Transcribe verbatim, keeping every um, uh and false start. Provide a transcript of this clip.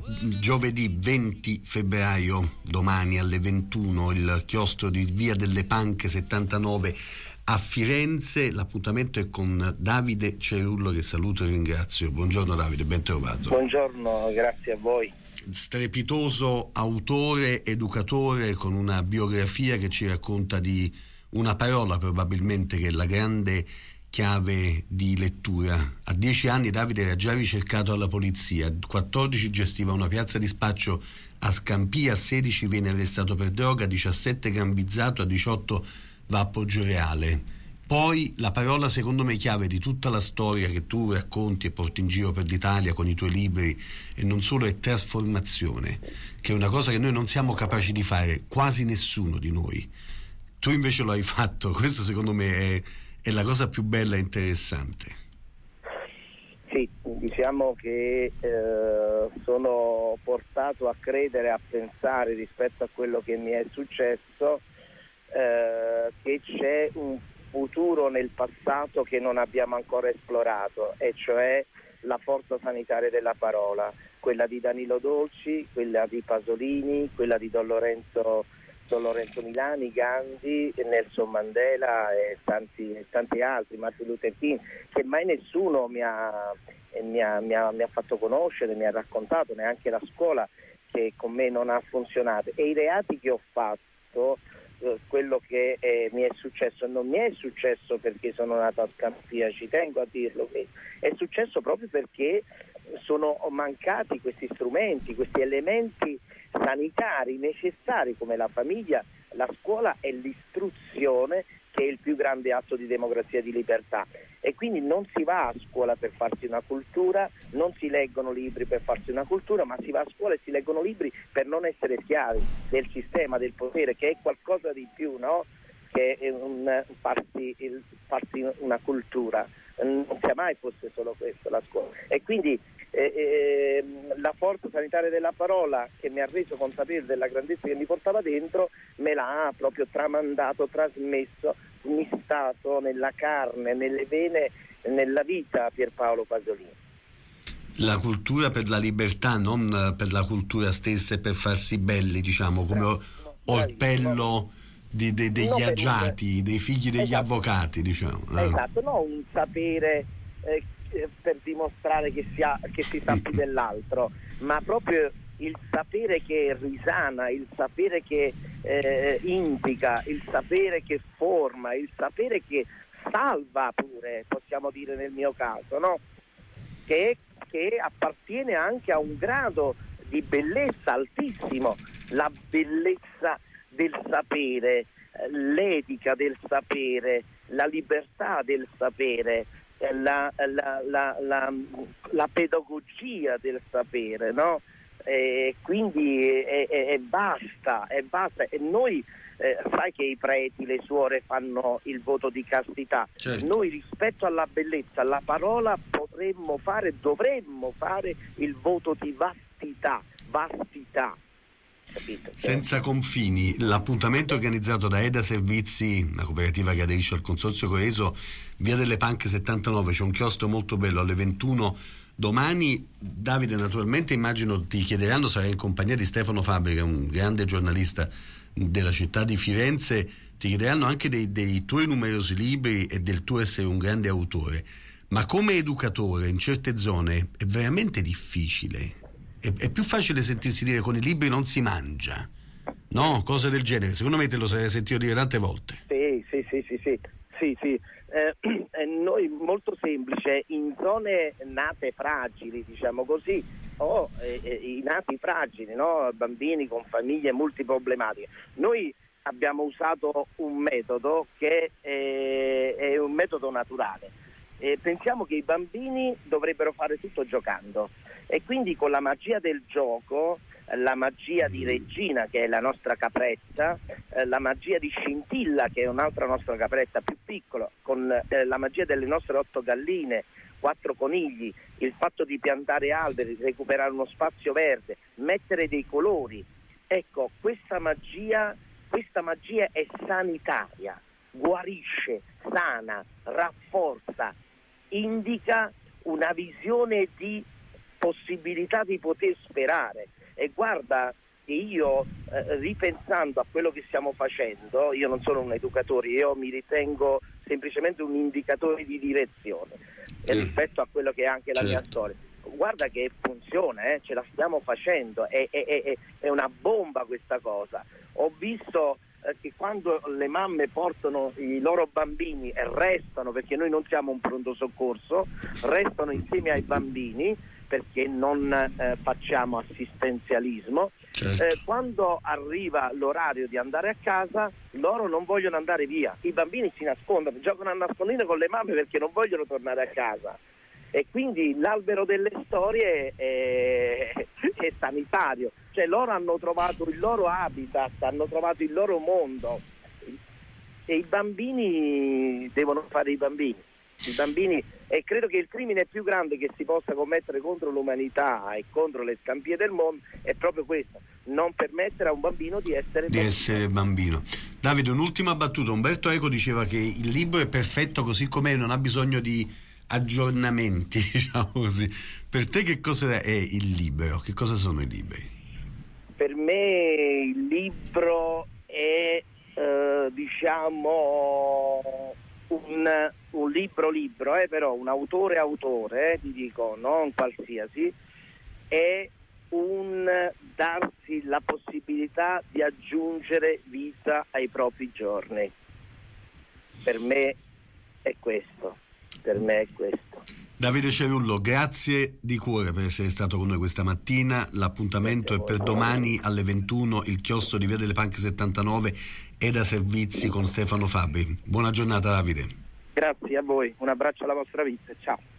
giovedì venti febbraio, domani alle ventuno, il chiostro di Via delle Panche settantanove a Firenze. L'appuntamento è con Davide Cerullo, che saluto e ringrazio. Buongiorno Davide, ben trovato. Buongiorno, grazie a voi. Strepitoso autore, educatore, con una biografia che ci racconta di una parola probabilmente che è la grande chiave di lettura. A dieci anni Davide era già ricercato alla polizia, a quattordici gestiva una piazza di spaccio a Scampia, a sedici viene arrestato per droga, a diciassette gambizzato, a diciotto va a Poggioreale. Poi la parola secondo me chiave di tutta la storia che tu racconti e porti in giro per l'Italia con i tuoi libri e non solo, è trasformazione, che è una cosa che noi non siamo capaci di fare, quasi nessuno di noi. Tu invece lo hai fatto. Questo secondo me è è la cosa più bella e interessante. Sì, diciamo che eh, sono portato a credere, a pensare rispetto a quello che mi è successo, eh, che c'è un futuro nel passato che non abbiamo ancora esplorato, e cioè la forza sanitaria della parola, quella di Danilo Dolci, quella di Pasolini, quella di Don Lorenzo Don Lorenzo Milani, Gandhi, Nelson Mandela e tanti, e tanti altri, Martin Luther King, che mai nessuno mi ha, mi, ha, mi, ha, mi ha fatto conoscere, mi ha raccontato, neanche la scuola, che con me non ha funzionato. E i reati che ho fatto, eh, quello che eh, mi è successo, non mi è successo perché sono nato a Scampia, ci tengo a dirlo, è successo proprio perché sono mancati questi strumenti, questi elementi sanitari necessari come la famiglia, la scuola e l'istruzione, che è il più grande atto di democrazia e di libertà. E quindi non si va a scuola per farsi una cultura, non si leggono libri per farsi una cultura, ma si va a scuola e si leggono libri per non essere schiavi del sistema, del potere, che è qualcosa di più, no? Che è un farsi, il, farsi una cultura. Non sia mai fosse solo questo la scuola. E quindi Eh, eh, la forza sanitaria della parola, che mi ha reso consapevole della grandezza che mi portava dentro, me l'ha proprio tramandato, trasmesso, mistato nella carne, nelle vene, nella vita Pierpaolo Pasolini. La cultura per la libertà, non per la cultura stessa e per farsi belli, diciamo, come no, no, orpello di, de, degli agiati, dei figli degli esatto. avvocati, diciamo. Esatto, no, un sapere eh, per dimostrare che si, ha, che si sa più dell'altro, ma proprio il sapere che risana, il sapere che eh, indica, il sapere che forma, il sapere che salva pure, possiamo dire nel mio caso, no? Che, che appartiene anche a un grado di bellezza altissimo, la bellezza del sapere, l'etica del sapere, la libertà del sapere, La, la, la, la, la pedagogia del sapere, no? E quindi è, è, è basta, è basta. E noi eh, sai che i preti, le suore fanno il voto di castità. Certo. Noi rispetto alla bellezza, alla parola, potremmo fare, dovremmo fare il voto di vastità, vastità. Capito? Senza confini, l'appuntamento organizzato da Eda Servizi, una cooperativa che aderisce al Consorzio Coeso, Via delle Panche settantanove, c'è un chiostro molto bello alle ventuno domani. Davide, naturalmente immagino ti chiederanno, sarai in compagnia di Stefano Fabbrica, un grande giornalista della città di Firenze, ti chiederanno anche dei, dei tuoi numerosi libri e del tuo essere un grande autore, ma come educatore in certe zone è veramente difficile. È più facile sentirsi dire con i libri non si mangia, no? Cose del genere. Secondo me te lo sarei sentito dire tante volte. Sì, sì, sì, sì, sì, sì, sì. Eh, noi molto semplice, in zone nate fragili, diciamo così, o eh, i nati fragili, no? Bambini con famiglie multiproblematiche. Noi abbiamo usato un metodo che è, è un metodo naturale. Eh, pensiamo che i bambini dovrebbero fare tutto giocando. E quindi con la magia del gioco, la magia di Regina, che è la nostra capretta, eh, la magia di Scintilla, che è un'altra nostra capretta più piccola, con eh, la magia delle nostre otto galline, quattro conigli, il fatto di piantare alberi, recuperare uno spazio verde, mettere dei colori. Ecco, questa magia, questa magia è sanitaria, guarisce, sana, rafforza, indica una visione di possibilità di poter sperare. E guarda, io eh, ripensando a quello che stiamo facendo, io non sono un educatore, io mi ritengo semplicemente un indicatore di direzione sì. rispetto a quello che è anche la certo. mia storia. Guarda che funziona, eh, ce la stiamo facendo, è, è, è, è una bomba questa cosa. Ho visto eh, che quando le mamme portano i loro bambini e restano, perché noi non siamo un pronto soccorso, restano insieme ai bambini perché non eh, facciamo assistenzialismo, certo. eh, quando arriva l'orario di andare a casa loro non vogliono andare via, i bambini si nascondono, giocano a nascondino con le mamme perché non vogliono tornare a casa. E quindi l'albero delle storie è, è sanitario, cioè loro hanno trovato il loro habitat, hanno trovato il loro mondo e i bambini devono fare i bambini, i bambini e credo che il crimine più grande che si possa commettere contro l'umanità e contro le scampie del mondo è proprio questo, non permettere a un bambino di essere di bambino. essere bambino. Davide, un'ultima battuta. Umberto Eco diceva che il libro è perfetto così com'è, non ha bisogno di aggiornamenti, diciamo così. Per te che cosa è il libro? Che cosa sono i libri? Per me il libro è eh, diciamo un, un libro libro eh, però un autore autore eh, ti dico, non qualsiasi, è un darsi la possibilità di aggiungere vita ai propri giorni. Per me è questo. Per me è questo. Davide Cerullo, grazie di cuore per essere stato con noi questa mattina. L'appuntamento è per domani alle ventuno, il chiostro di Via delle Panche settantanove è da Servizi con Stefano Fabbri. Buona giornata Davide. Grazie a voi, un abbraccio alla vostra vita, ciao.